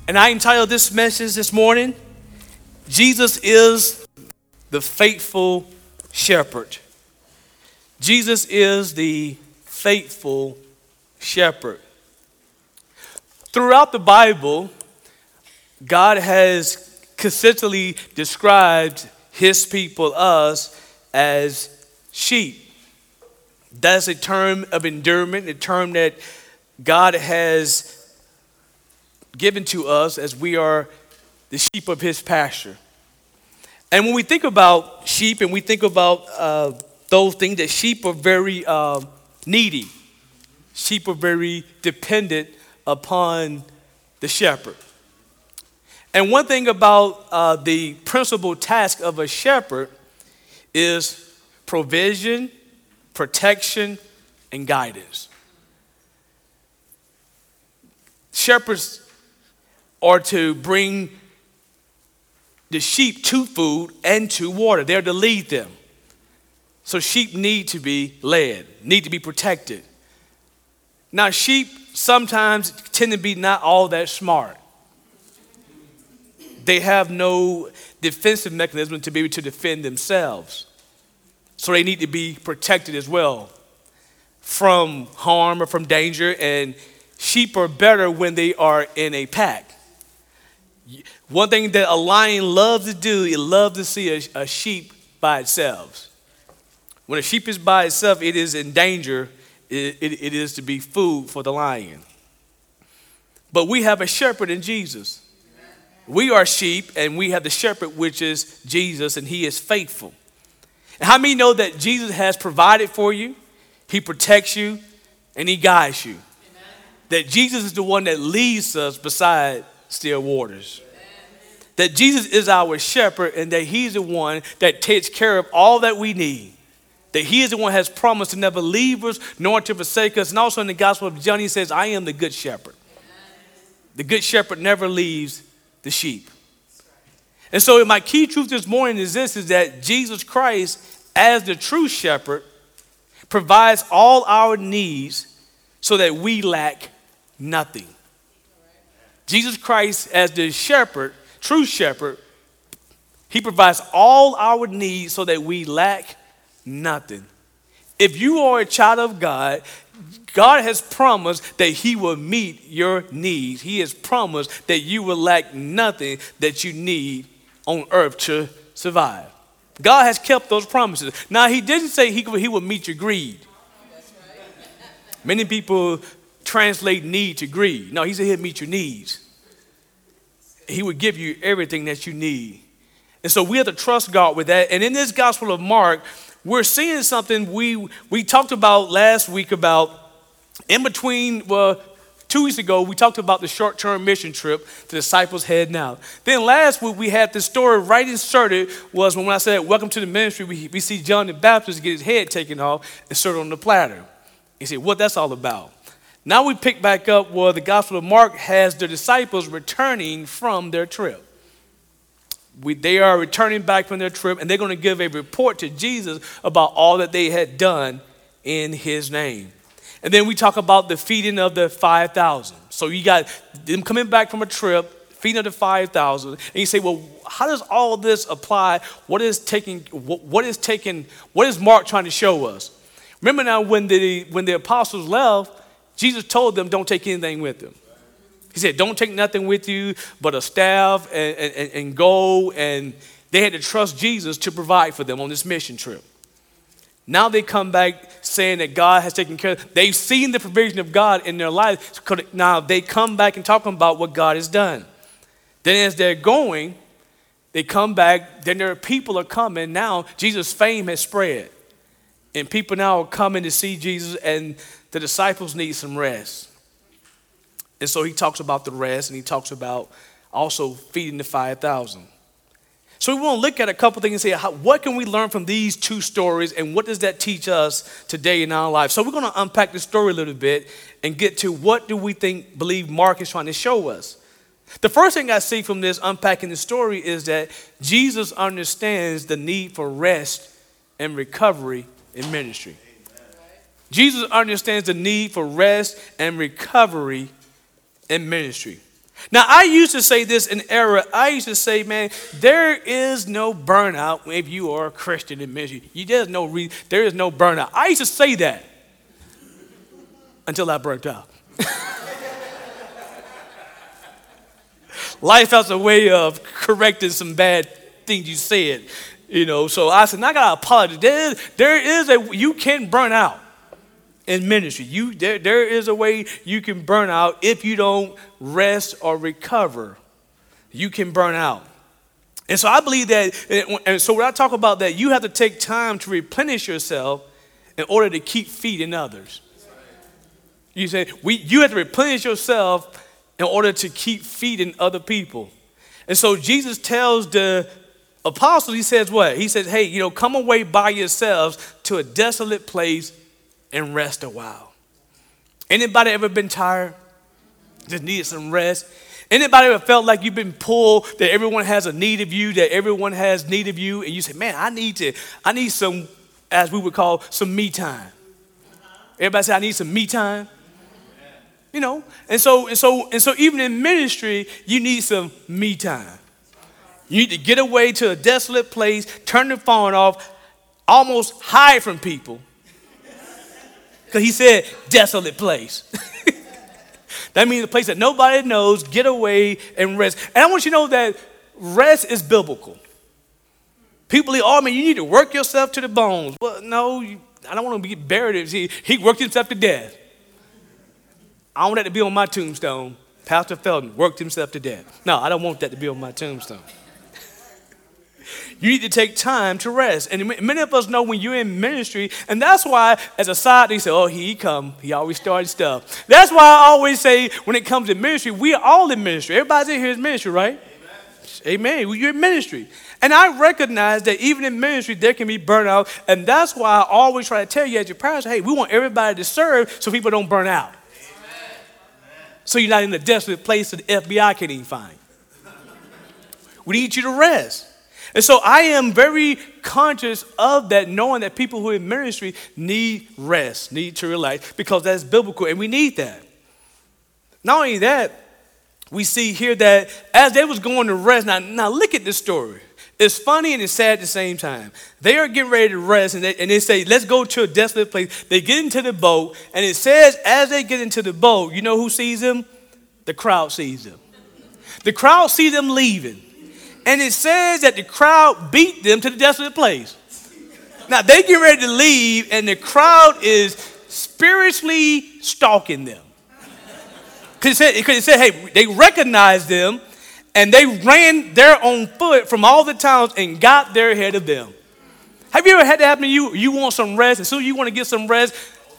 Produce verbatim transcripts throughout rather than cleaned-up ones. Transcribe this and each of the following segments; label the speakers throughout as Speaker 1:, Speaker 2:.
Speaker 1: And I entitled this message this morning, Jesus is the faithful shepherd. Jesus is the faithful shepherd. Throughout the Bible, God has consistently described his people, us, as sheep. That's a term of endearment, a term that God has given to us as we are the sheep of his pasture. And when we think about sheep and we think about uh, those things, that sheep are very uh, needy. Sheep are very dependent upon the shepherd. And one thing about uh, the principal task of a shepherd is provision, protection, and guidance. Shepherds are to bring the sheep to food and to water. They're to lead them. So sheep need to be led, need to be protected. Now, sheep sometimes tend to be not all that smart. They have no defensive mechanism to be able to defend themselves. So they need to be protected as well from harm or from danger. And sheep are better when they are in a pack. One thing that a lion loves to do, it loves to see a, a sheep by itself. When a sheep is by itself, it is in danger. It, it, it is to be food for the lion. But we have a shepherd in Jesus. We are sheep, and we have the shepherd, which is Jesus, and he is faithful. And how many know that Jesus has provided for you, he protects you, and he guides you? Amen. That Jesus is the one that leads us beside still waters. Amen. That Jesus is our shepherd, and that he's the one that takes care of all that we need. That he is the one who has promised to never leave us nor to forsake us. And also in the Gospel of John, he says, I am the good shepherd. Amen. The good shepherd never leaves the sheep. And so my key truth this morning is this, is that Jesus Christ, as the true shepherd, provides all our needs so that we lack nothing. Jesus Christ, as the shepherd, true shepherd, he provides all our needs so that we lack nothing. If you are a child of God, God has promised that he will meet your needs. He has promised that you will lack nothing that you need on earth to survive. God has kept those promises. Now, he didn't say he, he will meet your greed. Many people translate need to greed. No, he said he'll meet your needs. He would give you everything that you need. And so we have to trust God with that. And in this Gospel of Mark, we're seeing something we we talked about last week about in between, well, two weeks ago, we talked about the short-term mission trip the disciples heading out. Then last week, we had this story right inserted was when I said, welcome to the ministry, we, we see John the Baptist get his head taken off and served on the platter. You say, what that's all about? Now we pick back up where the Gospel of Mark has the disciples returning from their trip. We, they are returning back from their trip, and they're going to give a report to Jesus about all that they had done in his name. And then we talk about the feeding of the five thousand. So you got them coming back from a trip, feeding of the five thousand. And you say, well, how does all this apply? What is taking, what, what is taking, what is Mark trying to show us? Remember now when the, when the apostles left, Jesus told them don't take anything with them. He said, don't take nothing with you but a staff and, and, and go. And they had to trust Jesus to provide for them on this mission trip. Now they come back saying that God has taken care of them. They've seen the provision of God in their life. Now they come back and talking about what God has done. Then as they're going, they come back. Then their people are coming. Now Jesus' fame has spread. And people now are coming to see Jesus, and the disciples need some rest. And so he talks about the rest, and he talks about also feeding the five thousand. So we want to look at a couple things and say, how, what can we learn from these two stories, and what does that teach us today in our life? So we're going to unpack the story a little bit and get to what do we think, believe Mark is trying to show us. The first thing I see from this unpacking the story is that Jesus understands the need for rest and recovery in ministry. Jesus understands the need for rest and recovery in ministry. Now, I used to say this in error. I used to say, man, there is no burnout if you are a Christian in ministry. You, there's no re- there is no burnout. I used to say that until I burnt out. Life has a way of correcting some bad things you said, you know. So I said, I got to apologize. There, there is a, you can burn out in ministry. You there, there is a way you can burn out if you don't rest or recover. You can burn out. And so I believe that, and so when I talk about that, you have to take time to replenish yourself in order to keep feeding others. You say, we, you have to replenish yourself in order to keep feeding other people. And so Jesus tells the apostles, he says what? He says, hey, you know, come away by yourselves to a desolate place and rest a while. Anybody ever been tired? Just needed some rest? Anybody ever felt like you've been pulled, that everyone has a need of you, that everyone has need of you, and you say, man, I need to, I need some, as we would call, some me time. Everybody say, I need some me time. You know, and so and so and so even in ministry, you need some me time. You need to get away to a desolate place, turn the phone off, almost hide from people. Because he said desolate place. That means a place that nobody knows, get away and rest. And I want you to know that rest is biblical. People say, oh man, you need to work yourself to the bones. Well, no, you, I don't want to be buried. He, he worked himself to death. I want that to be on my tombstone. Pastor Felton worked himself to death. No, I don't want that to be on my tombstone. You need to take time to rest. And many of us know when you're in ministry, and that's why, as a side, they say, oh, here he come. He always started stuff. That's why I always say, when it comes to ministry, we are all in ministry. Everybody's in here is ministry, right? Amen. Amen. You're in ministry. And I recognize that even in ministry, there can be burnout. And that's why I always try to tell you as your pastor, hey, we want everybody to serve so people don't burn out. So you're not in the desolate place that the F B I can't even find. We need you to rest. And so I am very conscious of that, knowing that people who are in ministry need rest, need to relax, because that's biblical, and we need that. Not only that, we see here that as they was going to rest, now, now look at this story. It's funny and it's sad at the same time. They are getting ready to rest, and they, and they say, let's go to a desolate place. They get into the boat, and it says as they get into the boat, you know who sees them? The crowd sees them. The crowd sees them leaving. And it says that the crowd beat them to the desolate place. Now, they get ready to leave, and the crowd is spiritually stalking them. Because it, it said, hey, they recognized them, and they ran their own foot from all the towns and got there ahead of them. Have you ever had that happen to you? You want some rest, and soon you want to get some rest,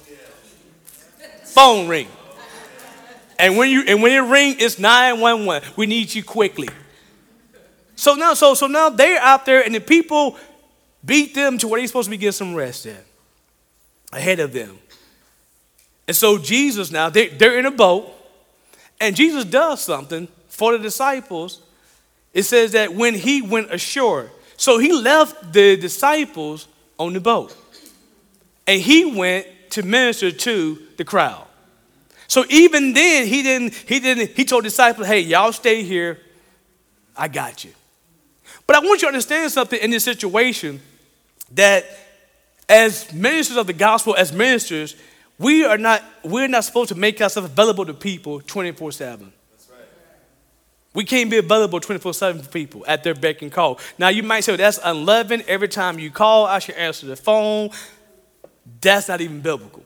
Speaker 1: phone ring. And when you and when it ring, it's nine one one. We need you quickly. So now, so so now they're out there, and the people beat them to where they're supposed to be getting some rest at, ahead of them. And so Jesus now, they, they're in a boat, and Jesus does something for the disciples. It says that when he went ashore, so he left the disciples on the boat, and he went to minister to the crowd. So even then, he didn't, he didn't, he told the disciples, hey, y'all stay here. I got you. But I want you to understand something in this situation, that as ministers of the gospel, as ministers, we are not, we're not supposed to make ourselves available to people twenty-four seven. That's right. We can't be available twenty-four seven for people at their beck and call. Now you might say, well, that's unloving. Every time you call, I should answer the phone. That's not even biblical.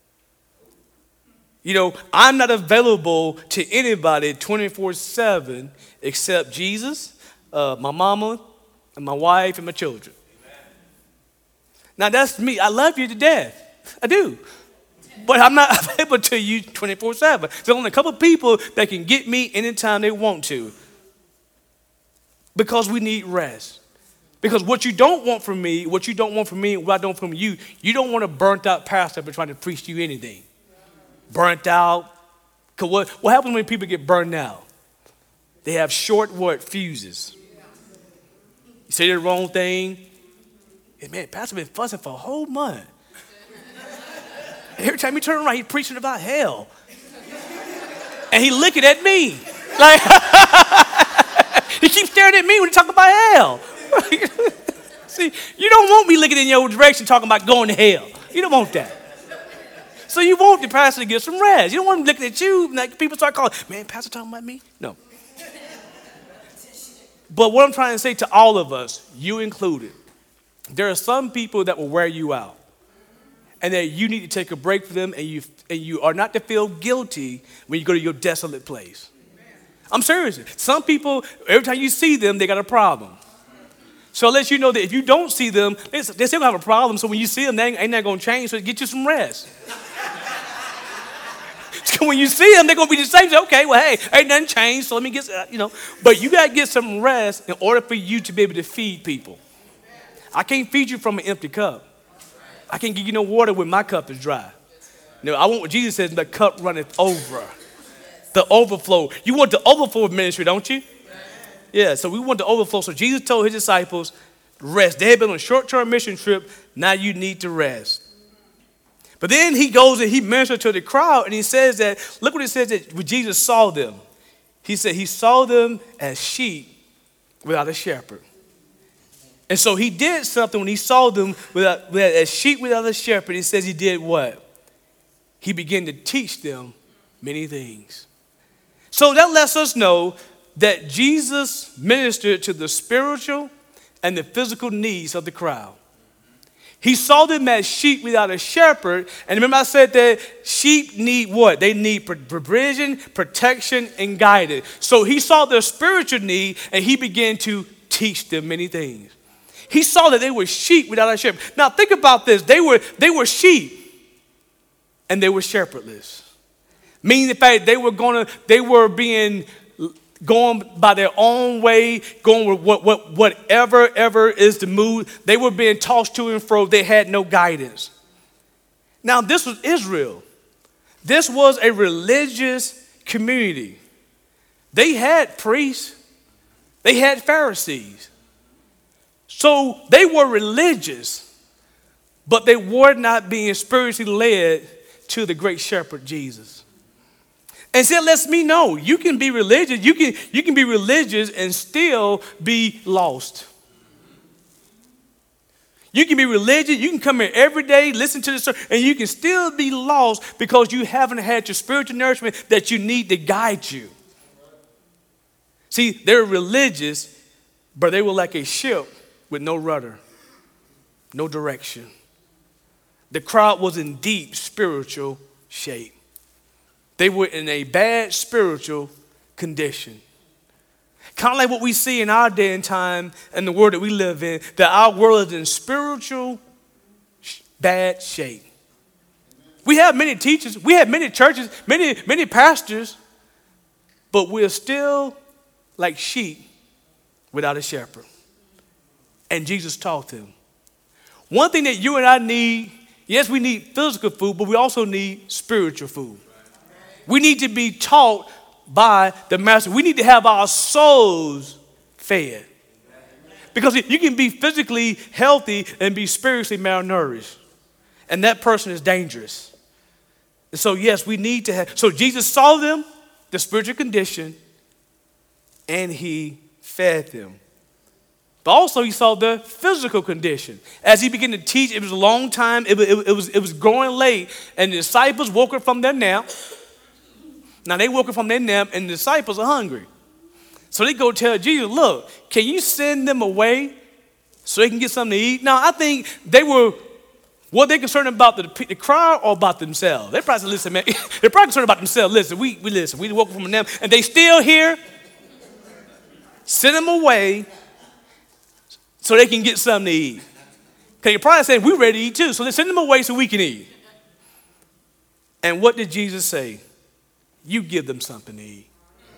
Speaker 1: You know, I'm not available to anybody twenty-four seven except Jesus, uh, my mama, and my wife, and my children. Amen. Now, that's me. I love you to death. I do. But I'm not available to you twenty-four seven. There's only a couple of people that can get me anytime they want to, because we need rest. Because what you don't want from me, what you don't want from me, and what I don't want from you, you don't want a burnt-out pastor for trying to preach to you anything. Burnt out. Because what, what happens when people get burned out? They have short what? Fuses. You say the wrong thing. And man, pastor been fussing for a whole month. Every time he turn around, he's preaching about hell. And he looking at me. Like, he keeps staring at me when he talk about hell. See, you don't want me looking in your direction talking about going to hell. You don't want that. So you want the pastor to get some rest. You don't want him looking at you, like people start calling, man, pastor talking about me? No. But what I'm trying to say to all of us, you included, there are some people that will wear you out. And that you need to take a break from them, and you and you are not to feel guilty when you go to your desolate place. I'm serious. Some people, every time you see them, they got a problem. So it lets you know that if you don't see them, they, they still have a problem. So when you see them, they ain't, ain't not going to change. So get you some rest. So when you see them, they're going to be the same. So, okay, well, hey, ain't nothing changed. So let me get, uh, you know. But you got to get some rest in order for you to be able to feed people. I can't feed you from an empty cup. I can't give you no water when my cup is dry. No, I want what Jesus says, the cup runneth over. The overflow. You want the overflow of ministry, don't you? Yeah, so we want the overflow. So Jesus told his disciples, rest. They had been on a short-term mission trip. Now you need to rest. But then he goes and he ministers to the crowd, and he says that, look what it says that when Jesus saw them. He said he saw them as sheep without a shepherd. And so he did something when he saw them without, without, as sheep without a shepherd. He says he did what? He began to teach them many things. So that lets us know that Jesus ministered to the spiritual and the physical needs of the crowd. He saw them as sheep without a shepherd. And remember I said that sheep need what? They need provision, protection, and guidance. So he saw their spiritual need, and he began to teach them many things. He saw that they were sheep without a shepherd. Now think about this. They were, they were sheep and they were shepherdless. Meaning the fact they were gonna, they were being going by their own way, going with what, what, whatever ever is the mood. They were being tossed to and fro. They had no guidance. Now this was Israel. This was a religious community. They had priests. They had Pharisees. So they were religious, but they were not being spiritually led to the great shepherd, Jesus. And so it lets me know you can be religious, you can, you can be religious and still be lost. You can be religious, you can come here every day, listen to the sermon, and you can still be lost because you haven't had your spiritual nourishment that you need to guide you. See, they're religious, but they were like a ship with no rudder, no direction. The crowd was in deep spiritual shape. They were in a bad spiritual condition. Kind of like what we see in our day and time and the world that we live in, that our world is in spiritual bad shape. We have many teachers, we have many churches, many, many pastors, but we're still like sheep without a shepherd. And Jesus taught them. One thing that you and I need, yes, we need physical food, but we also need spiritual food. We need to be taught by the master. We need to have our souls fed. Because you can be physically healthy and be spiritually malnourished. And that person is dangerous. And so, yes, we need to have. So Jesus saw them, the spiritual condition, and he fed them. But also he saw the physical condition. As he began to teach, it was a long time. It, it, it, was, it was growing late. And the disciples woke up from their nap. Now they woke up from their nap and the disciples are hungry. So they go tell Jesus, look, can you send them away so they can get something to eat? Now I think they were, were they concerned about the, the crowd or about themselves? They probably said, listen, man, they're probably concerned about themselves. Listen, we, we listen, we woke up from a nap and they still here. Send them away so they can get something to eat. Because you're probably saying, we're ready to eat too. So they send them away so we can eat. And what did Jesus say? You give them something to eat.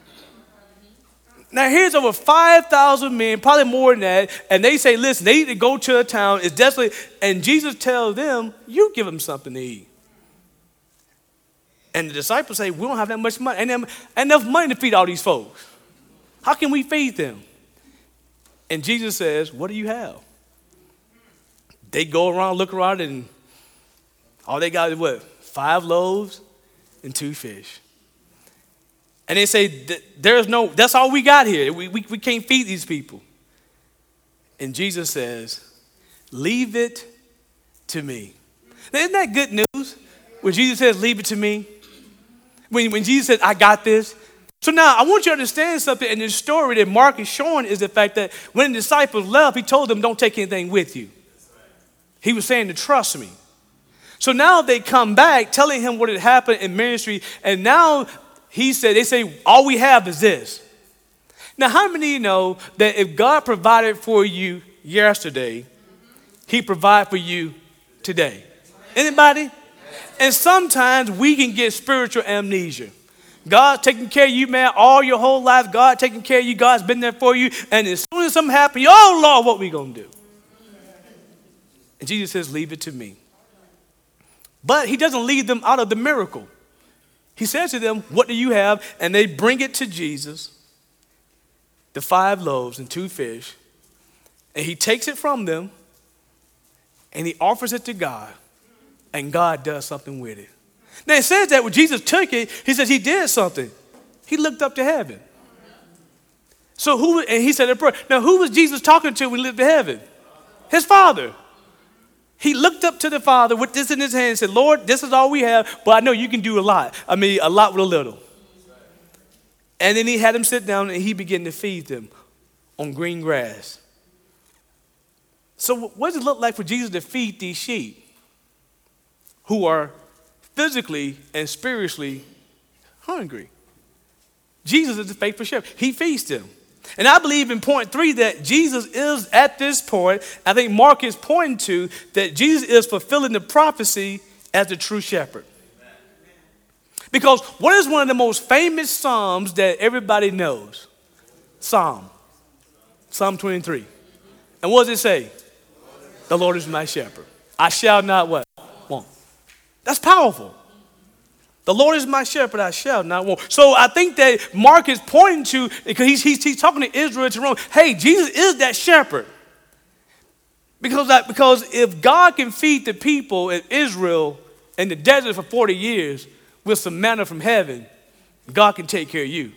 Speaker 1: Now here's over five thousand men, probably more than that, and they say, listen, they need to go to a town, it's desolate, and Jesus tells them, you give them something to eat. And the disciples say, we don't have that much money, ain't enough money to feed all these folks. How can we feed them? And Jesus says, what do you have? They go around, look around, and all they got is what? Five loaves and two fish. And they say, there's no, that's all we got here. We, we, we can't feed these people. And Jesus says, leave it to me. Now, isn't that good news? When Jesus says, leave it to me. When, when Jesus says, I got this. So now I want you to understand something in this story that Mark is showing is the fact that when the disciples left, he told them, don't take anything with you. He was saying to trust me. So now they come back telling him what had happened in ministry. And now he said, they say, all we have is this. Now, how many of you know that if God provided for you yesterday, he provided for you today? Anybody? And sometimes we can get spiritual amnesia. God's taking care of you, man, all your whole life. God taking care of you. God's been there for you. And as soon as something happens, oh, Lord, what we going to do? And Jesus says, leave it to me. But he doesn't lead them out of the miracle. He says to them, what do you have? And they bring it to Jesus, the five loaves and two fish. And he takes it from them and he offers it to God. And God does something with it. Now it says that when Jesus took it, he says he did something. He looked up to heaven. So who, and he said a prayer. Now who was Jesus talking to when he looked to heaven? His Father. He looked up to the Father with this in his hand and said, Lord, this is all we have, but I know you can do a lot. I mean, a lot with a little. And then he had them sit down and he began to feed them on green grass. So what does it look like for Jesus to feed these sheep who are physically and spiritually hungry? Jesus is the faithful shepherd. He feeds them. And I believe in point three that Jesus is at this point, I think Mark is pointing to that Jesus is fulfilling the prophecy as the true shepherd. Because what is one of the most famous Psalms that everybody knows? Psalm. Psalm twenty-three. And what does it say? The Lord is my shepherd. I shall not what? Want. That's powerful. The Lord is my shepherd, I shall not want. So I think that Mark is pointing to, because he's, he's, he's talking to Israel, to Rome, hey, Jesus is that shepherd. Because, that, because if God can feed the people in Israel in the desert for forty years with some manna from heaven, God can take care of you.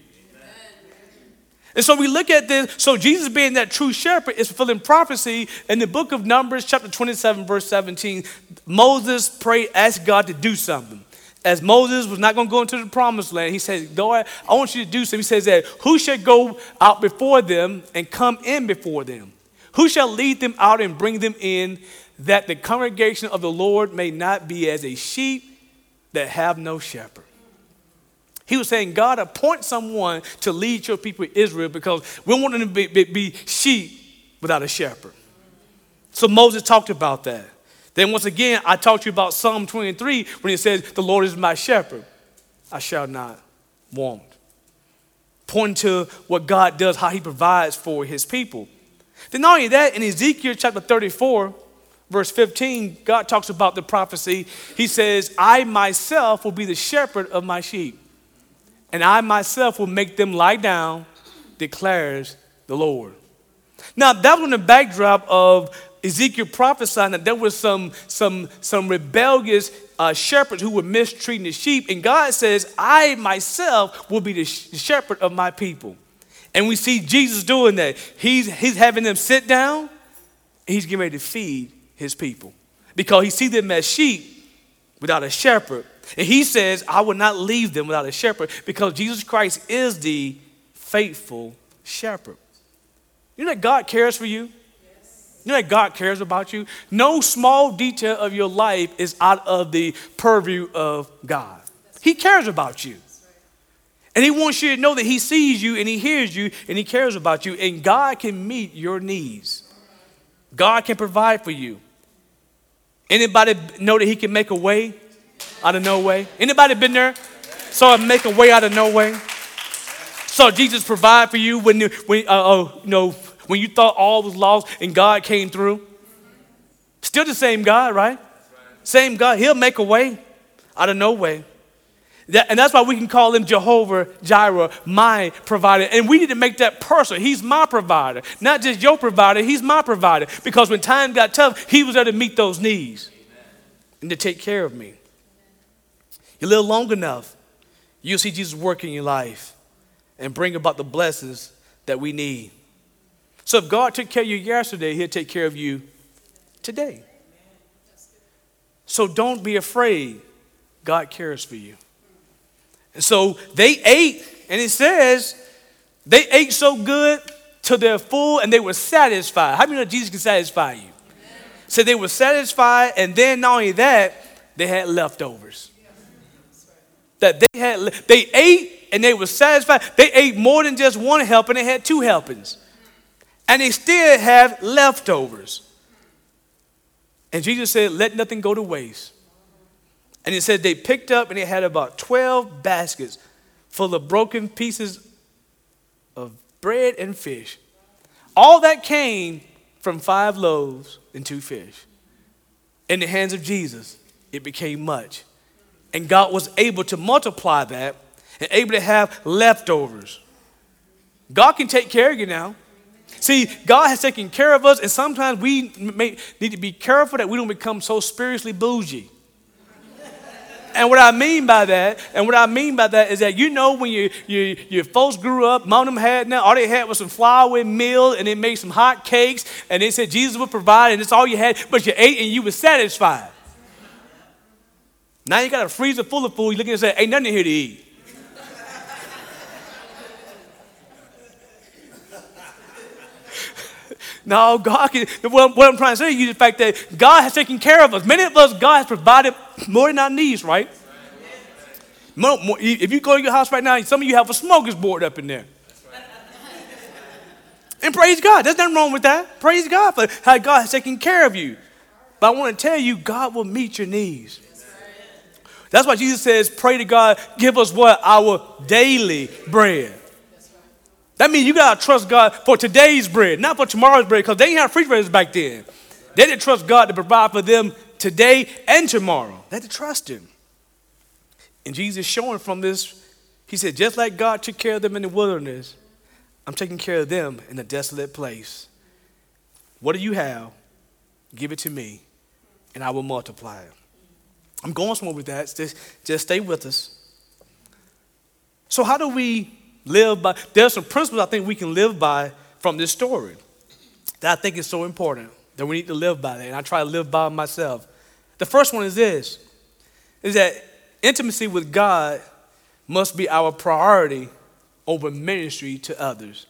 Speaker 1: And so we look at this, so Jesus being that true shepherd is fulfilling prophecy. In the book of Numbers, chapter twenty-seven, verse seventeen, Moses prayed, asked God to do something. As Moses was not going to go into the promised land, he said, Lord, I want you to do something. He says that, who shall go out before them and come in before them? Who shall lead them out and bring them in, that the congregation of the Lord may not be as a sheep that have no shepherd? He was saying, God, appoint someone to lead your people Israel, because we want them to be, be, be sheep without a shepherd. So Moses talked about that. Then once again, I talked to you about Psalm twenty-three when it says, the Lord is my shepherd, I shall not want. Pointing to what God does, how he provides for his people. Then not only that, in Ezekiel chapter thirty-four, verse fifteen, God talks about the prophecy. He says, I myself will be the shepherd of my sheep, and I myself will make them lie down, declares the Lord. Now, that was in the backdrop of Ezekiel prophesying that there was some, some, some rebellious uh, shepherds who were mistreating the sheep. And God says, I myself will be the, sh- the shepherd of my people. And we see Jesus doing that. He's, he's having them sit down. And he's getting ready to feed his people. Because he sees them as sheep without a shepherd. And he says, I will not leave them without a shepherd, because Jesus Christ is the faithful shepherd. You know that God cares for you? You know that God cares about you? No small detail of your life is out of the purview of God. He cares about you. And he wants you to know that he sees you and he hears you and he cares about you. And God can meet your needs. God can provide for you. Anybody know that he can make a way out of no way? Anybody been there? Saw him make a way out of no way? Saw Jesus provide for you when, when uh, uh, you know, when you thought all was lost and God came through? Still the same God, right? Same God. He'll make a way out of no way. That, and that's why we can call him Jehovah Jireh, my provider. And we need to make that personal. He's my provider. Not just your provider, he's my provider. Because when time got tough, he was there to meet those needs. Amen. And to take care of me. You live long enough, you'll see Jesus work in your life. and bring about the blessings that we need. So if God took care of you yesterday, he'll take care of you today. So don't be afraid. God cares for you. And so they ate, and it says they ate so good till they're full and they were satisfied. How many know Jesus can satisfy you? So they were satisfied, and then not only that, they had leftovers. That they had, they ate and they were satisfied. They ate more than just one helping, they had two helpings. And they still have leftovers. And Jesus said, let nothing go to waste. And it said they picked up and they had about twelve baskets full of broken pieces of bread and fish. All that came from five loaves and two fish. In the hands of Jesus, it became much. And God was able to multiply that and able to have leftovers. God can take care of you now. See, God has taken care of us, and sometimes we may need to be careful that we don't become so spiritually bougie. And what I mean by that, and what I mean by that is that, you know, when you, you, your folks grew up, mom and them had now, all they had was some flour and meal, and they made some hot cakes, and they said Jesus would provide, and that's all you had, but you ate and you were satisfied. Now you got a freezer full of food, you look and say, ain't nothing here to eat. No, God can, what, what I'm trying to say to you is the fact that God has taken care of us. Many of us, God has provided more than our needs, right? More, more, if you go to your house right now, some of you have a smorgasbord up in there. And praise God. There's nothing wrong with that. Praise God for how God has taken care of you. But I want to tell you, God will meet your needs. That's why Jesus says, pray to God, give us what? Our daily bread. That means you got to trust God for today's bread, not for tomorrow's bread, because they didn't have refrigerators back then. They didn't trust God to provide for them today and tomorrow. They had to trust him. And Jesus showing from this, he said, just like God took care of them in the wilderness, I'm taking care of them in a desolate place. What do you have? Give it to me, and I will multiply it. I'm going somewhere with that. Just, just stay with us. So how do we live by? There are some principles I think we can live by from this story that I think is so important that we need to live by that, and I try to live by myself. The first one is this, is that intimacy with God must be our priority over ministry to others.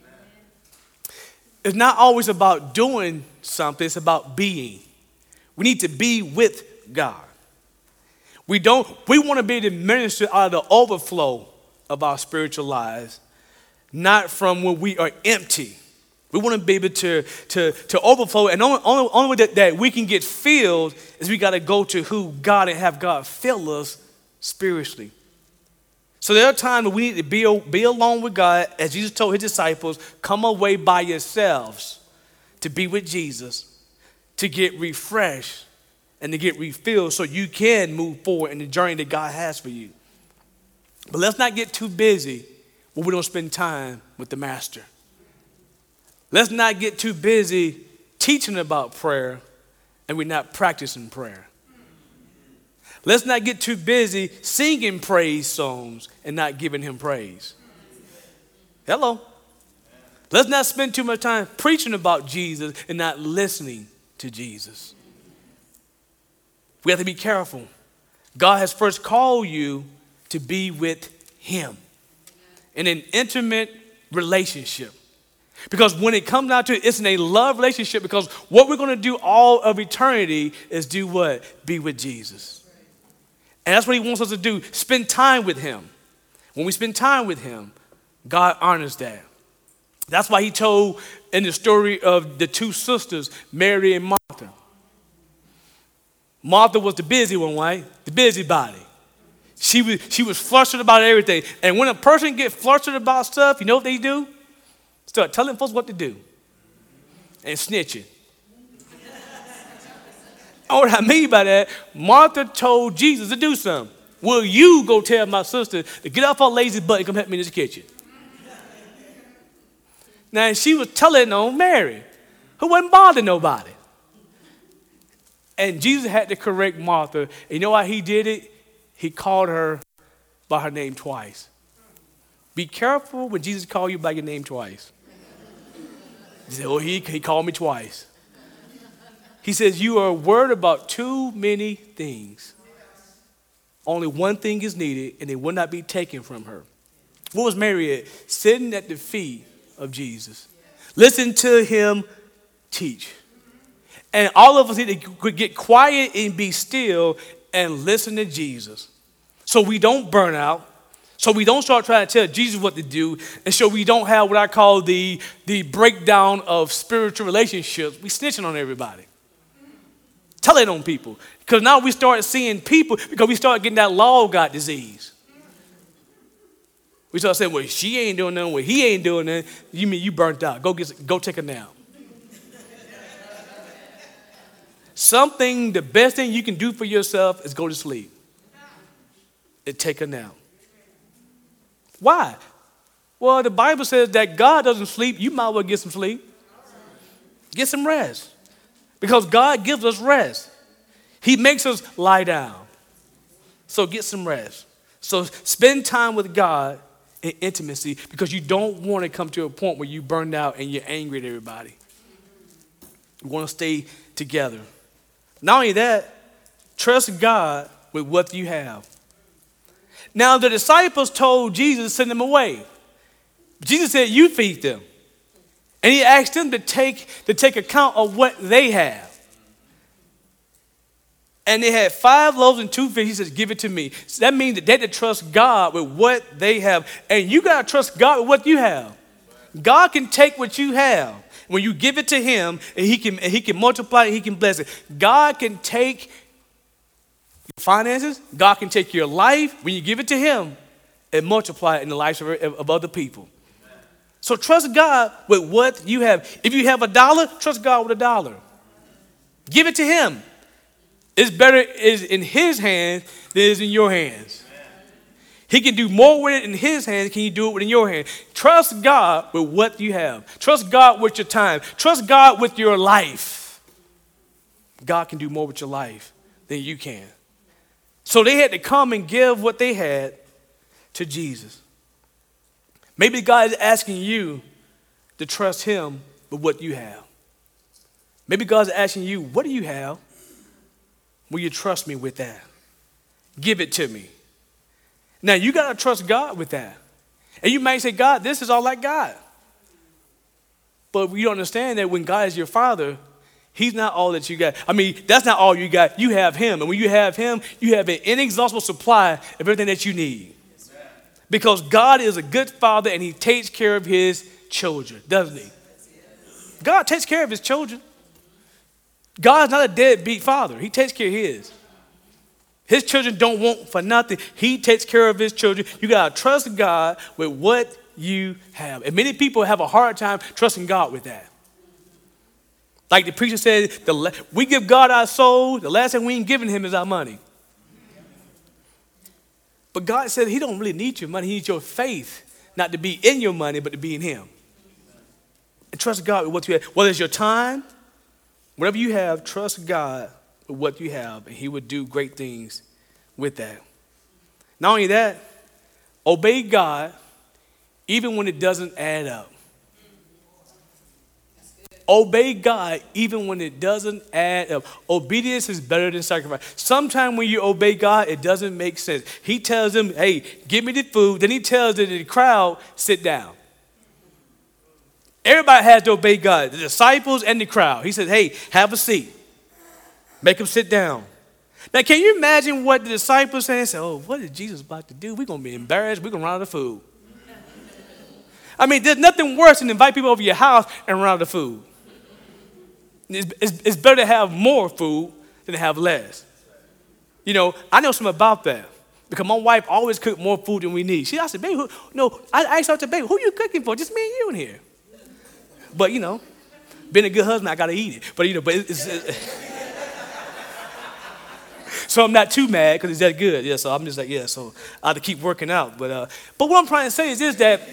Speaker 1: It's not always about doing something, it's about being. We need to be with God. We don't, we want to be able to minister out of the overflow of our spiritual lives, not from when we are empty. We want to be able to, to, to overflow, and only, only, only way that, that we can get filled is we got to go to who God and have God fill us spiritually. So there are times when we need to be, be alone with God, as Jesus told his disciples, come away by yourselves to be with Jesus, to get refreshed and to get refilled so you can move forward in the journey that God has for you. But let's not get too busy when we don't spend time with the Master. Let's not get too busy teaching about prayer and we're not practicing prayer. Let's not get too busy singing praise songs and not giving him praise. Hello. Let's not spend too much time preaching about Jesus and not listening to Jesus. We have to be careful. God has first called you to be with him in an intimate relationship. Because when it comes down to it, it's in a love relationship, because what we're going to do all of eternity is do what? Be with Jesus. And that's what he wants us to do, spend time with him. When we spend time with him, God honors that. That's why he told in the story of the two sisters, Mary and Martha. Martha was the busy one, right? The busybody. She was, she was flustered about everything. And when a person gets flustered about stuff, you know what they do? Start telling folks what to do and snitching. And what I mean by that, Martha told Jesus to do something. Will you go tell my sister to get off her lazy butt and come help me in this kitchen? Now, she was telling on Mary, who wasn't bothering nobody. And Jesus had to correct Martha. And you know why he did it? He called her by her name twice. Be careful when Jesus calls you by your name twice. He said, oh, he, he called me twice. He says, you are worried about too many things. Only one thing is needed, and it will not be taken from her. What was Mary at? Sitting at the feet of Jesus. Listen to him teach. And all of us need to get quiet and be still and listen to Jesus. So we don't burn out. So we don't start trying to tell Jesus what to do. And so we don't have what I call the, the breakdown of spiritual relationships. We snitching on everybody. Tell it on people. Because now we start seeing people because we start getting that law of God disease. We start saying, well, she ain't doing nothing. Well, he ain't doing nothing. You mean you burnt out. Go get, go take a nap. Something, the best thing you can do for yourself is go to sleep. And take a nap. Why? Well, the Bible says that God doesn't sleep. You might as well get some sleep. Get some rest. Because God gives us rest. He makes us lie down. So get some rest. So spend time with God in intimacy because you don't want to come to a point where you burned out and you're angry at everybody. You want to stay together. Not only that, trust God with what you have. Now, the disciples told Jesus to send them away. Jesus said, you feed them. And he asked them to take, to take account of what they have. And they had five loaves and two fish. He says, give it to me. So that means that they had to trust God with what they have. And you got to trust God with what you have. God can take what you have. When you give it to him, and he can, and he can multiply it, he can bless it. God can take your finances. God can take your life. When you give it to him, and multiply it in the lives of, of other people. So trust God with what you have. If you have a dollar, trust God with a dollar. Give it to him. It's better is in his hands than it is in your hands. He can do more with it in his hands. Can you do it within your hand? Trust God with what you have. Trust God with your time. Trust God with your life. God can do more with your life than you can. So they had to come and give what they had to Jesus. Maybe God is asking you to trust him with what you have. Maybe God is asking you, what do you have? Will you trust me with that? Give it to me. Now, you got to trust God with that. And you might say, God, this is all I got. But you don't understand that when God is your father, he's not all that you got. I mean, that's not all you got. You have him. And when you have him, you have an inexhaustible supply of everything that you need. Because God is a good father and he takes care of his children, doesn't he? God takes care of his children. God's not a deadbeat father. He takes care of his. His children don't want for nothing. He takes care of his children. You got to trust God with what you have. And many people have a hard time trusting God with that. Like the preacher said, the, we give God our soul. The last thing we ain't giving him is our money. But God said he don't really need your money. He needs your faith, not to be in your money, but to be in him. And trust God with what you have. Whether it's your time, whatever you have, trust God with what you have, and he would do great things with that. Not only that, obey God even when it doesn't add up. Obey God even when it doesn't add up. Obedience is better than sacrifice. Sometimes when you obey God, it doesn't make sense. He tells them, hey, give me the food. Then he tells the crowd, sit down. Everybody has to obey God, the disciples and the crowd. He said, hey, have a seat. Make them sit down. Now, can you imagine what the disciples said? They said, oh, what is Jesus about to do? We're going to be embarrassed. We're going to run out of food. I mean, there's nothing worse than invite people over your house and run out of food. It's, it's, it's better to have more food than to have less. You know, I know something about that because my wife always cooks more food than we need. She asked, baby, who, no, I asked her, to, baby, who are you cooking for? Just me and you in here. But, you know, being a good husband, I got to eat it. But, you know, but it's, it's so I'm not too mad because it's that good. Yeah, so I'm just like, yeah, so I have to keep working out. But, uh, but what I'm trying to say is this, that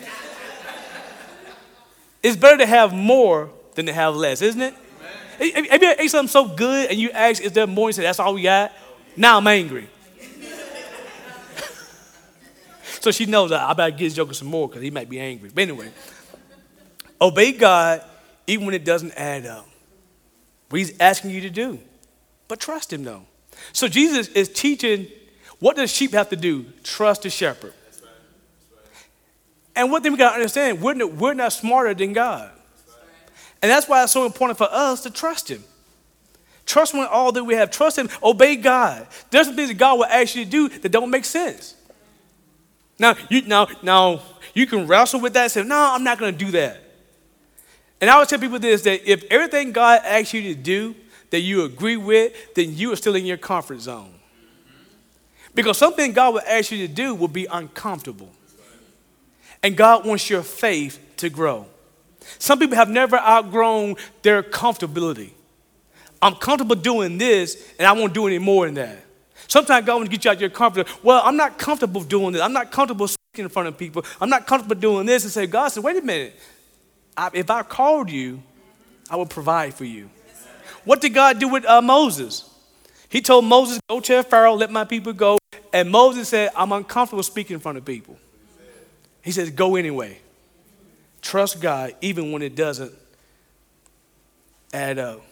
Speaker 1: it's better to have more than to have less, isn't it? Have you ever ate something so good and you ask, is there more? You say, that's all we got? Now I'm angry. So she knows that I better get Joker some more because he might be angry. But anyway, obey God even when it doesn't add up. What he's asking you to do. But trust him though. So Jesus is teaching, what does sheep have to do? Trust the shepherd. That's right. That's right. And one thing we got to understand, we're not, we're not smarter than God. That's right. And that's why it's so important for us to trust him. Trust him with all that we have. Trust him. Obey God. There's some things that God will ask you to do that don't make sense. Now, you, now, now you can wrestle with that and say, no, I'm not going to do that. And I always tell people this, that if everything God asks you to do that you agree with, then you are still in your comfort zone. Because something God will ask you to do will be uncomfortable. And God wants your faith to grow. Some people have never outgrown their comfortability. I'm comfortable doing this, and I won't do any more than that. Sometimes God wants to get you out of your comfort. Well, I'm not comfortable doing this. I'm not comfortable speaking in front of people. I'm not comfortable doing this. And say, God said, wait a minute. I, if I called you, I will provide for you. What did God do with uh, Moses? He told Moses, go tell Pharaoh, let my people go. And Moses said, I'm uncomfortable speaking in front of people. He says, go anyway. Trust God even when it doesn't add up.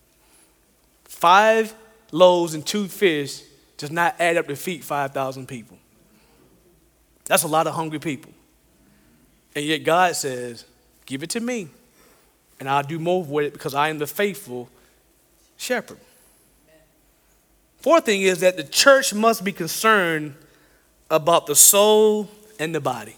Speaker 1: Five loaves and two fish does not add up to feed five thousand people. That's a lot of hungry people. And yet God says, give it to me, and I'll do more with it because I am the faithful shepherd. Fourth thing is that the church must be concerned about the soul and the body.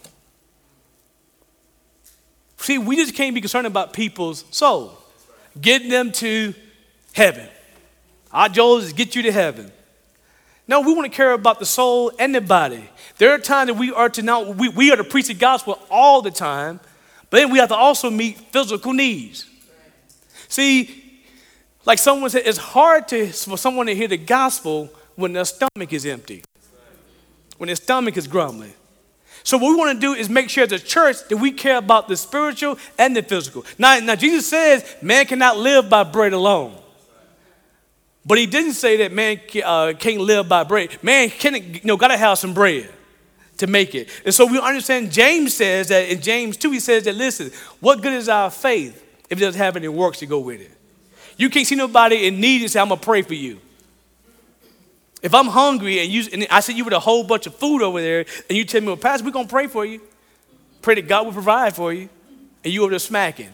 Speaker 1: See, we just can't be concerned about people's soul, getting them to heaven. Our job is to get you to heaven. No, we want to care about the soul and the body. There are times that we are to now, we, we are to preach the gospel all the time, but then we have to also meet physical needs. See, like someone said, it's hard to, for someone to hear the gospel when their stomach is empty, when their stomach is grumbling. So what we want to do is make sure as a church that we care about the spiritual and the physical. Now, now Jesus says man cannot live by bread alone. But he didn't say that man uh, can't live by bread. Man can, you know, got to have some bread to make it. And so we understand James says that in James two, he says that, listen, what good is our faith if it doesn't have any works to go with it? You can't see nobody in need and say, I'm going to pray for you. If I'm hungry and, you, and I see you with a whole bunch of food over there and you tell me, well, Pastor, we're going to pray for you. Pray that God will provide for you. And you over there smacking.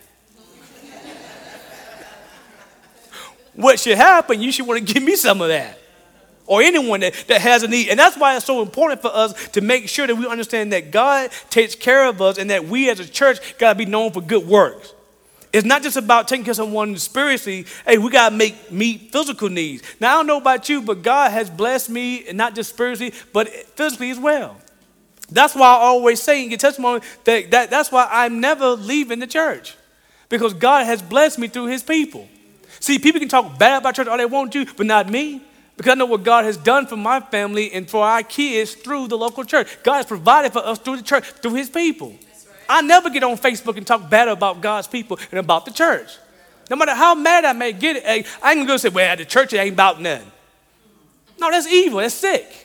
Speaker 1: What should happen, you should want to give me some of that. Or anyone that, that has a need. And that's why it's so important for us to make sure that we understand that God takes care of us and that we as a church got to be known for good works. It's not just about taking care of someone spiritually. Hey, we got to make meet physical needs. Now, I don't know about you, but God has blessed me, and not just spiritually, but physically as well. That's why I always say in your testimony that, that that's why I'm never leaving the church. Because God has blessed me through his people. See, people can talk bad about church all they want to, but not me. Because I know what God has done for my family and for our kids through the local church. God has provided for us through the church, through his people. I never get on Facebook and talk bad about God's people and about the church. No matter how mad I may get, I ain't going to say, well, the church ain't about nothing. No, that's evil. That's sick.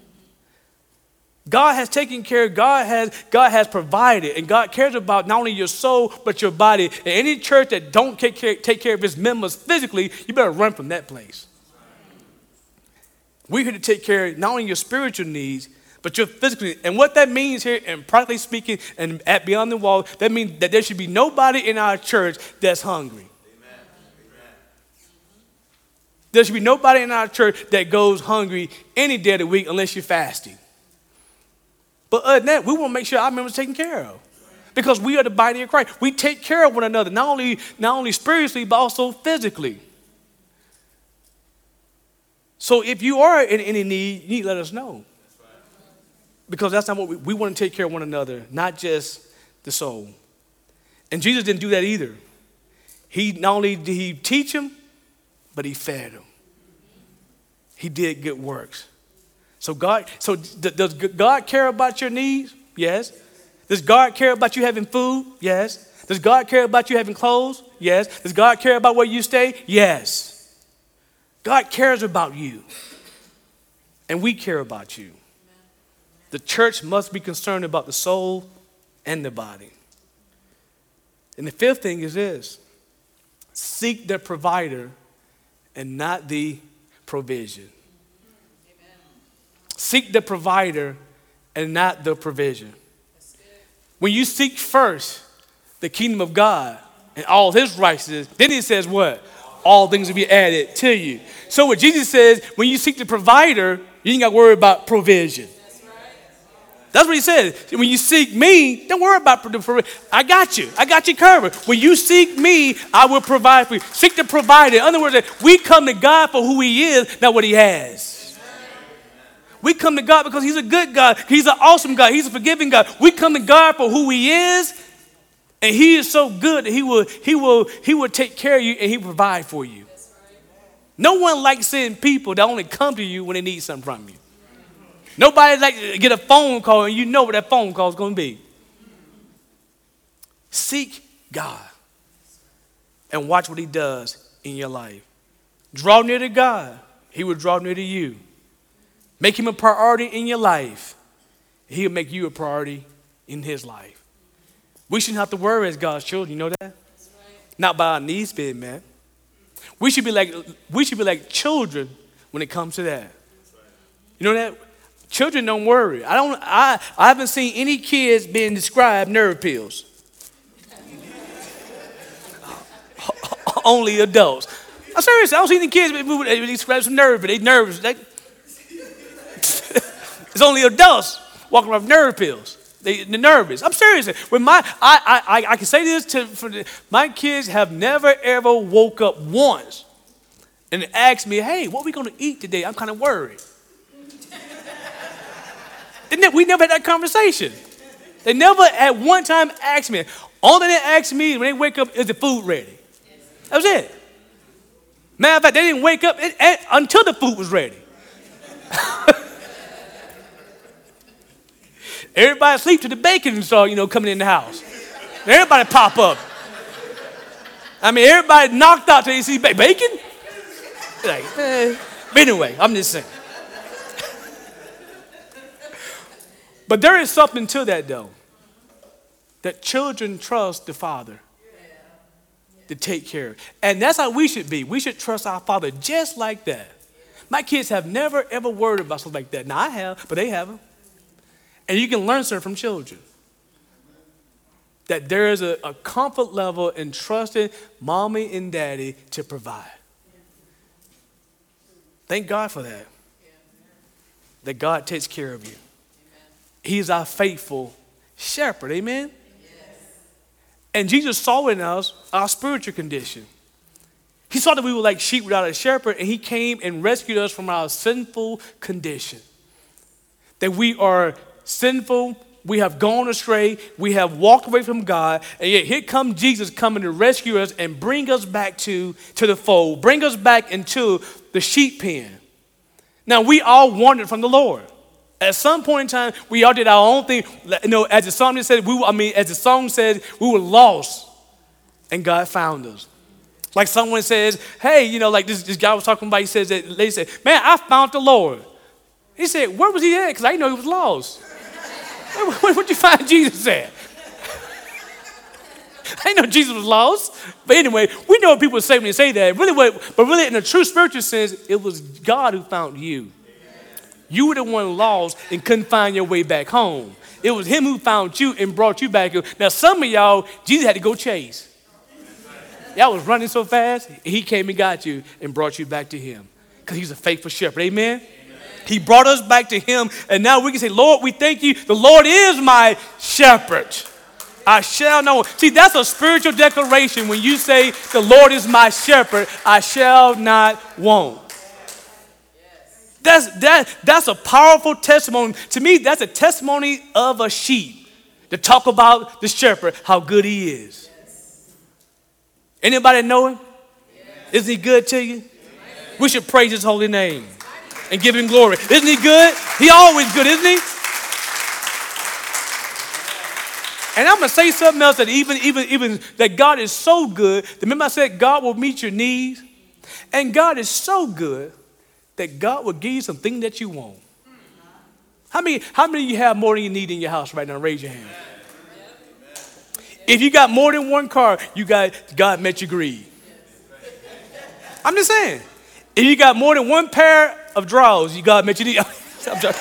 Speaker 1: God has taken care, God has, God has provided, and God cares about not only your soul, but your body. And any church that don't take care, take care of its members physically, you better run from that place. We're here to take care of not only your spiritual needs, but your physical needs. And what that means here, and practically speaking, and at Beyond the Wall, that means that there should be nobody in our church that's hungry. Amen. There should be nobody in our church that goes hungry any day of the week unless you're fasting. But other than that, we want to make sure our members are taken care of. Because we are the body of Christ. We take care of one another, not only, not only spiritually, but also physically. So if you are in any need, you need to let us know. Because that's not what we, we want to take care of one another, not just the soul. And Jesus didn't do that either. He not only did he teach them, but he fed them. He did good works. So God, so does God care about your needs? Yes. Does God care about you having food? Yes. Does God care about you having clothes? Yes. Does God care about where you stay? Yes. God cares about you. And we care about you. The church must be concerned about the soul and the body. And the fifth thing is this: seek the provider and not the provision. Amen. Seek the provider and not the provision. When you seek first the kingdom of God and all his righteousness, then he says what? All things will be added to you. So what Jesus says, when you seek the provider, you ain't got to worry about provision. That's what he says. When you seek me, don't worry about the provision. I got you. I got you covered. When you seek me, I will provide for you. Seek the provider. In other words, we come to God for who he is, not what he has. We come to God because he's a good God. He's an awesome God. He's a forgiving God. We come to God for who he is, and he is so good that he will, he will, he will take care of you and he will provide for you. No one likes seeing people that only come to you when they need something from you. Nobody likes to get a phone call and you know what that phone call is going to be. Seek God and watch what he does in your life. Draw near to God. He will draw near to you. Make him a priority in your life. He'll make you a priority in his life. We shouldn't have to worry as God's children. You know that? That's right. Not by our needs being met. We should be like we should be like children when it comes to that. You know that? Children don't worry. I don't. I, I haven't seen any kids being described nerve pills. Only adults. I'm serious. I don't see any kids being described some nerve, but they nervous. They, it's only adults walking around with nerve pills. They, they're nervous. I'm serious. When my, I, I, I can say this to for the, my kids have never ever woke up once and asked me, "Hey, what are we going to eat today?" I'm kind of worried. We never had that conversation. They never at one time asked me. All they asked me when they wake up is the food ready. That was it. Matter of fact, they didn't wake up it, it, until the food was ready. Everybody sleep till the bacon started, you know, coming in the house. Everybody pop up. I mean, everybody knocked out till they see ba- bacon. Like, eh. But anyway, I'm just saying. But there is something to that, though, that children trust the Father to take care of. And that's how we should be. We should trust our Father just like that. My kids have never, ever worried about something like that. Now, I have, but they haven't. And you can learn something from children. That there is a, a comfort level in trusting mommy and daddy to provide. Thank God for that. That God takes care of you. He's our faithful shepherd. Amen? Yes. And Jesus saw in us our spiritual condition. He saw that we were like sheep without a shepherd, and he came and rescued us from our sinful condition. That we are sinful, we have gone astray, we have walked away from God, and yet here comes Jesus coming to rescue us and bring us back to, to the fold, bring us back into the sheep pen. Now, we all wandered from the Lord. At some point in time, we all did our own thing. You know, as the song said, we, I mean, as the song said, we were lost, and God found us. Like someone says, hey, you know, like this, this guy was talking about, he says that they said, man, I found the Lord. He said, where was he at? Because I didn't know he was lost. Where would you find Jesus at? I didn't know Jesus was lost. But anyway, we know what people say when they say that. Really, what, but really, in a true spiritual sense, it was God who found you. You were the one lost and couldn't find your way back home. It was him who found you and brought you back. Now, some of y'all, Jesus had to go chase. Y'all was running so fast, he came and got you and brought you back to him because he's a faithful shepherd. Amen? Amen? He brought us back to him, and now we can say, Lord, we thank you. The Lord is my shepherd. I shall know. See, that's a spiritual declaration when you say, the Lord is my shepherd, I shall not want. That's, that, that's a powerful testimony. To me, that's a testimony of a sheep to talk about the shepherd, how good he is. Yes. Anybody know him? Yes. Isn't he good to you? Yes. We should praise his holy name and give him glory. Isn't he good? He always good, isn't he? And I'm going to say something else that even, even, even that God is so good. Remember I said God will meet your needs? And God is so good that God will give you something that you want. How many, how many of you have more than you need in your house right now? Raise your hand. If you got more than one car, you got God met your greed. I'm just saying. If you got more than one pair of drawers, you God met your need. I'm joking.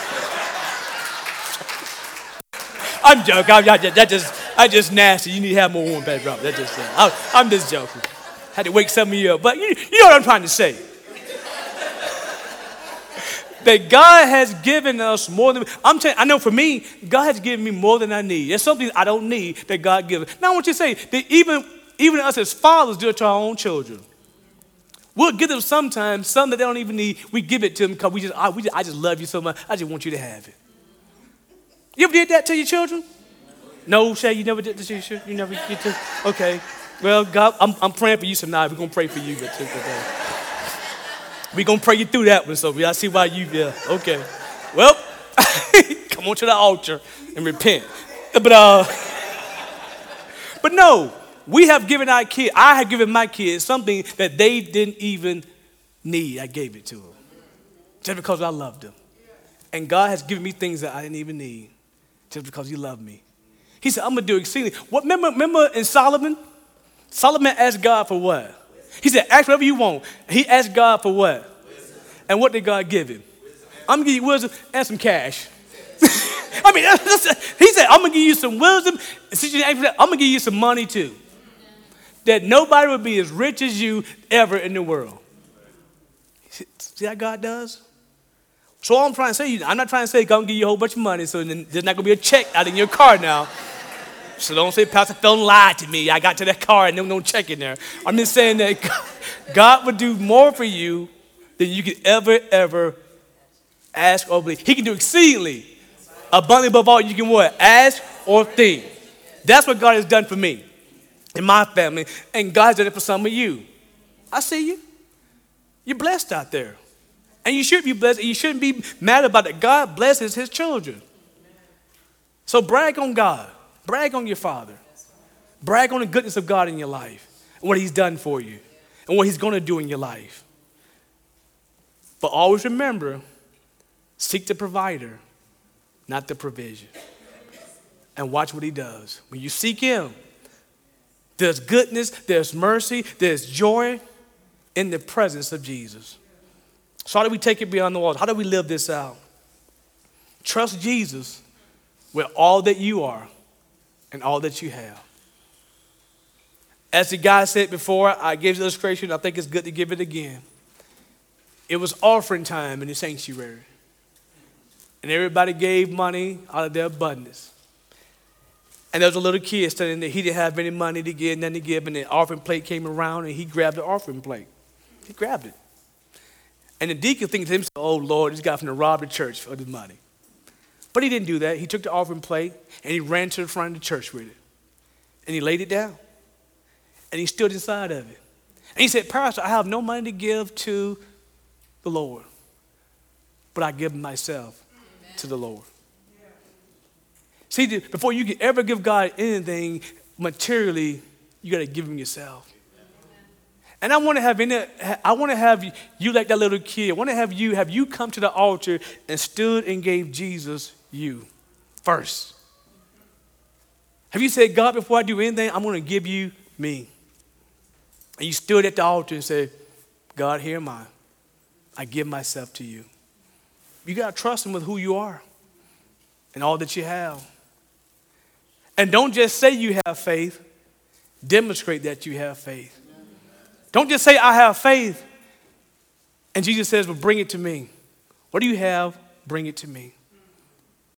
Speaker 1: I'm joking. I'm, I just, that just, I just nasty. You need to have more than one pair of drawers. That's just. Uh, I, I'm just joking. Had to wake some of you up, but you, you know what I'm trying to say. That God has given us more than, I'm telling, I know for me, God has given me more than I need. There's something I don't need that God gives. Now I want you to say that even, even us as fathers do it to our own children. We'll give them sometimes something that they don't even need. We give it to them because we just, I, we just, I just love you so much. I just want you to have it. You ever did that to your children? No, Shay, you never did this to your children? You never did to, okay. Well, God, I'm, I'm praying for you tonight. We're going to pray for you. We're going to pray you through that one, so I see why you, yeah, okay. Well, come on to the altar and repent. But, uh, but no, we have given our kids, I have given my kids something that they didn't even need. I gave it to them just because I loved them. And God has given me things that I didn't even need just because he loved me. He said, I'm going to do exceedingly. What, remember, remember in Solomon? Solomon asked God for what? He said, ask whatever you want. He asked God for what? Wisdom. And what did God give him? Wisdom. I'm going to give you wisdom and some cash. I mean, he said, I'm going to give you some wisdom. I'm going to give you some money too. That nobody would be as rich as you ever in the world. See how God does? So all I'm trying to say, I'm not trying to say God will give you a whole bunch of money, so then there's not going to be a check out in your car now. So don't say, Pastor, don't lie to me. I got to that car and there was no check in there. I'm just saying that God would do more for you than you could ever, ever ask or believe. He can do exceedingly, abundantly above all you can what? Ask or think. That's what God has done for me and my family, and God's done it for some of you. I see you. You're blessed out there. And you should be blessed, and you shouldn't be mad about it. God blesses his children. So brag on God. Brag on your Father. Brag on the goodness of God in your life and what he's done for you and what he's going to do in your life. But always remember, seek the provider, not the provision. And watch what he does. When you seek him, there's goodness, there's mercy, there's joy in the presence of Jesus. So how do we take it beyond the walls? How do we live this out? Trust Jesus with all that you are and all that you have. As the guy said before, I gave the illustration. I think it's good to give it again. It was offering time in the sanctuary. And everybody gave money out of their abundance. And there was a little kid standing there. He didn't have any money to give, nothing to give. And the offering plate came around and he grabbed the offering plate. He grabbed it. And the deacon thinks to himself, oh, Lord, this guy's going to rob the church for the money. But he didn't do that. He took the offering plate and he ran to the front of the church with it. And he laid it down. And he stood inside of it. And he said, Pastor, I have no money to give to the Lord. But I give myself Amen. To the Lord. Yeah. See, before you can ever give God anything materially, you got to give him yourself. And I want to have any, I want to have you like that little kid. I want to have you, have you come to the altar and stood and gave Jesus you first. Have you said, God, before I do anything, I'm going to give you me. And you stood at the altar and said, God, here am I. I give myself to you. You got to trust him with who you are and all that you have. And don't just say you have faith. Demonstrate that you have faith. Don't just say, I have faith. And Jesus says, well, bring it to me. What do you have? Bring it to me.